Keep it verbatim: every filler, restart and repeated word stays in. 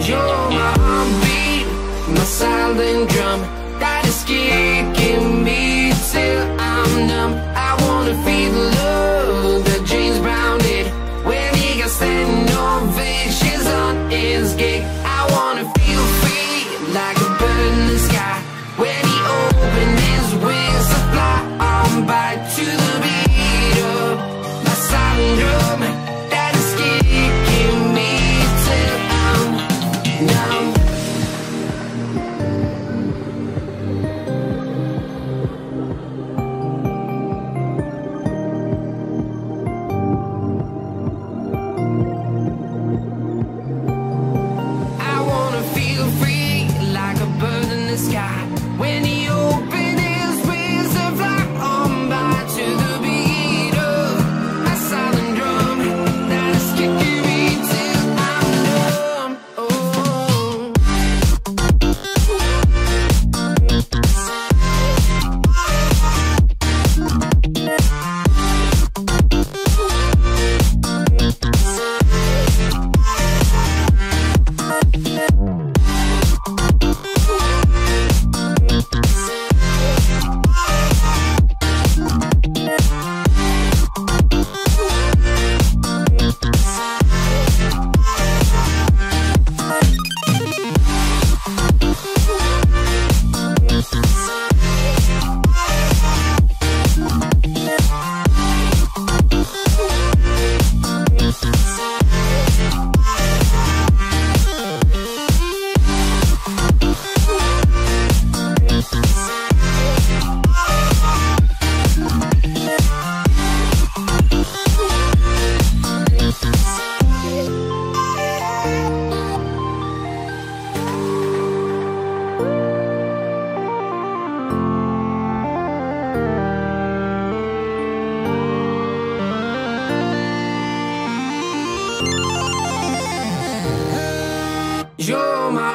You're my heartbeat, my silent drum that is kicking me till I'm numb. I wanna feel the love that James Brown did when he got standing ovations on his gig. I wanna feel free like a bird in the sky when he opened his wings to fly on by to the beat of my silent drum that is kicking me till I'm numb. Sky when he opened his wings and fly on by to the beat of my silent drum that is kicking me till I'm numb. Oh. You're my